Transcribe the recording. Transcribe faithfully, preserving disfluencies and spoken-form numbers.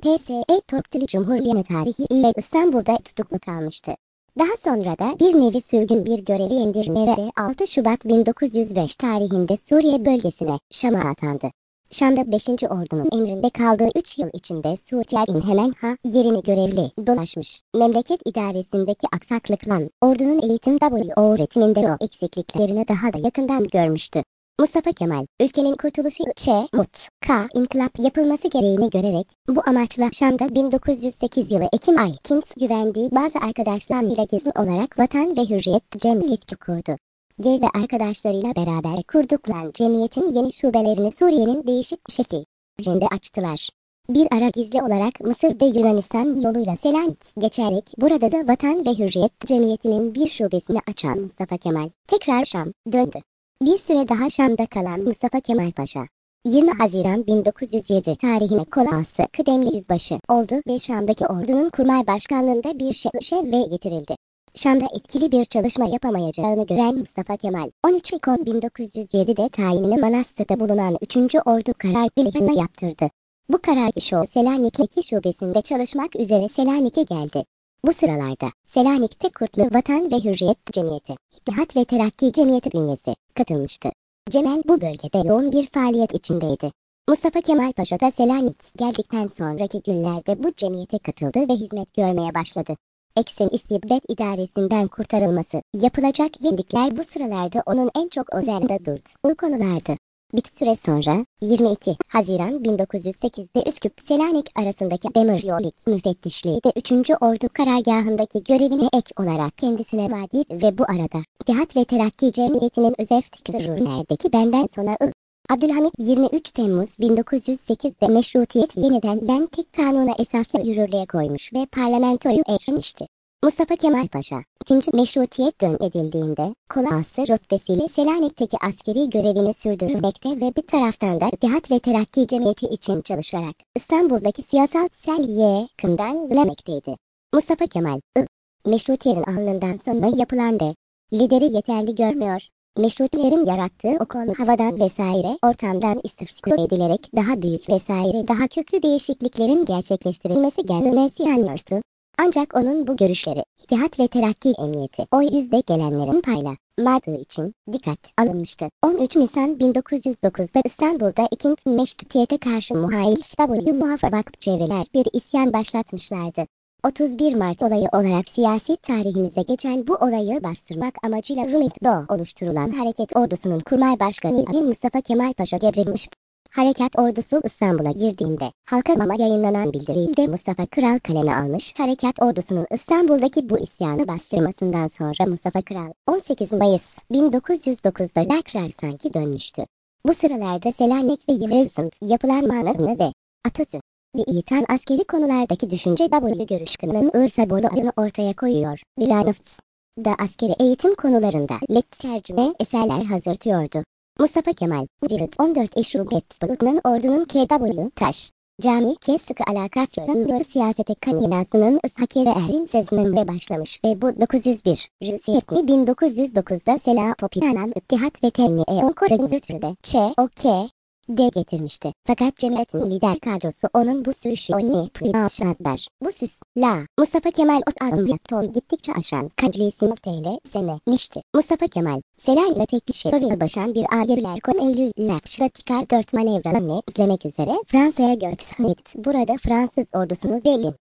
H S E Türk Cumhuriyeti tarihi ile İstanbul'da tutuklu kalmıştı. Daha sonra da bir nevi sürgün bir görevi indirmeyle altı Şubat bin dokuz yüz beş tarihinde Suriye bölgesine, Şam'a atandı. Şam'da beşinci Ordu'nun emrinde kaldığı üç yıl içinde Suriye'nin hemen ha yerini görevli dolaşmış. Memleket idaresindeki aksaklıkla ordunun eğitim ve öğretiminde o eksikliklerini daha da yakından görmüştü. Mustafa Kemal, ülkenin kurtuluşu için mutlaka inkılap yapılması gereğini görerek, bu amaçla Şam'da bin dokuz yüz sekiz yılı Ekim ayı güvendiği bazı arkadaşlarıyla gizli olarak Vatan ve Hürriyet Cemiyeti kurdu. G ve arkadaşlarıyla beraber kurdukları cemiyetin yeni şubelerini Suriye'nin değişik şehirlerinde açtılar. Bir ara gizli olarak Mısır ve Yunanistan yoluyla Selanik geçerek burada da Vatan ve Hürriyet Cemiyeti'nin bir şubesini açan Mustafa Kemal tekrar Şam döndü. Bir süre daha Şam'da kalan Mustafa Kemal Paşa, yirmi Haziran bin dokuz yüz yedi tarihine kolası kıdemli yüzbaşı oldu ve Şam'daki ordunun kurmay başkanlığında bir şeve getirildi. Şam'da etkili bir çalışma yapamayacağını gören Mustafa Kemal, on üç Ekim bin dokuz yüz yedi'de tayinini Manastır'da bulunan üçüncü Ordu Karar Birliği'ne yaptırdı. Bu karar işo Selanik'teki şubesinde çalışmak üzere Selanik'e geldi. Bu sıralarda Selanik'te Kurtlu Vatan ve Hürriyet Cemiyeti, İttihat ve Terakki Cemiyeti bünyesi katılmıştı. Cemal bu bölgede yoğun bir faaliyet içindeydi. Mustafa Kemal Paşa da Selanik geldikten sonraki günlerde bu cemiyete katıldı ve hizmet görmeye başladı. Eksen İstibdat İdaresi'nden kurtarılması, yapılacak yenilikler bu sıralarda onun en çok özelinde durdu. Bu konulardı. Bir süre sonra, yirmi iki Haziran bin dokuz yüz sekiz'de Üsküp-Selanik arasındaki Demiryolu müfettişliği de üçüncü Ordu karargahındaki görevine ek olarak kendisine vaadi ve bu arada İttihat ve Terakki Cemiyeti'nin Özeftikler'deki benden sonra I. Abdülhamit yirmi üç Temmuz bin dokuz yüz sekiz'de meşrutiyet yeniden len tek kanuna esasla yürürlüğe koymuş ve parlamentoyu eşlemişti. Mustafa Kemal Paşa, ikinci meşrutiyet dön edildiğinde, kolası rütbesiyle Selanik'teki askeri görevini sürdürmekte ve bir taraftan da İttihat ve Terakki Cemiyeti için çalışarak İstanbul'daki siyasal sel yakından ilerlemekteydi. Mustafa Kemal, I. Meşrutiyetin alnından sonra yapılan de, lideri yeterli görmüyor. Meşrutilerin yarattığı o konu havadan vesaire ortamdan istifsal edilerek daha büyük vesaire daha köklü değişikliklerin gerçekleştirilmesi gelmesi. Ancak onun bu görüşleri İttihat ve Terakki Emniyeti o yüzde gelenlerin paylamadığı için dikkat alınmıştı. on üç Nisan bin dokuz yüz dokuz'da İstanbul'da ikinci meşrutiyete karşı muhalif W muhafazak çevreler bir isyan başlatmışlardı. otuz bir Mart olayı olarak siyasi tarihimize geçen bu olayı bastırmak amacıyla Rumeli'de oluşturulan Hareket Ordusu'nun kurmay başkanı Mustafa Kemal Paşa gevrilmiş. Harekat Ordusu İstanbul'a girdiğinde halka mama yayınlanan bildirilde Mustafa Kral kaleme almış. Harekat Ordusu'nun İstanbul'daki bu isyanı bastırmasından sonra Mustafa Kral on sekiz Mayıs bin dokuz yüz dokuz'da tekrar sanki dönmüştü. Bu sıralarda Selanik ve Yıldız'ın yapılan manasını ve Atatürk ve İtan askeri konulardaki düşünce W görüşünün ırsabolu ortaya koyuyor. Bilanofts da askeri eğitim konularında let tercüme eserler hazırlıyordu. Mustafa Kemal, Cirit on dört Eşrubet Bulut'un ordunun K W Taş, Cami K sıkı alakasının siyasete kaynasının ıshakere erin sezinmeye başlamış ve bu dokuz yüz bir Rüsiyetli bin dokuz yüz dokuz'da Sela Topinanan İttihat ve Tenniye Onkora'nın rütürde Ç O K D getirmişti. Fakat cemiyetin lider kadrosu onun bu sürüşü önüne püyaşladılar. Bu süs, la, Mustafa Kemal ot alın gittikçe aşan kadrisi nokteyle sene nişti. Mustafa Kemal, Selanik ile teklişe ve başan bir ayırlar kon Eylül Lapşlatikar dört manevralarını izlemek üzere Fransa'ya göksünletti. Burada Fransız ordusunu belli